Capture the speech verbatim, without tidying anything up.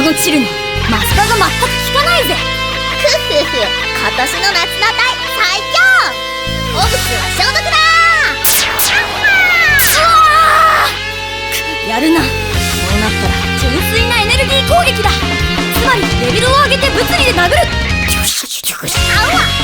のチルのマスターが全く効かないぜ。 ふふふ、今年の夏の隊最強。オブスは消毒だー。やるな。そうなったら純粋なエネルギー攻撃だ。つまりレベルを上げて物理で殴る。 あわ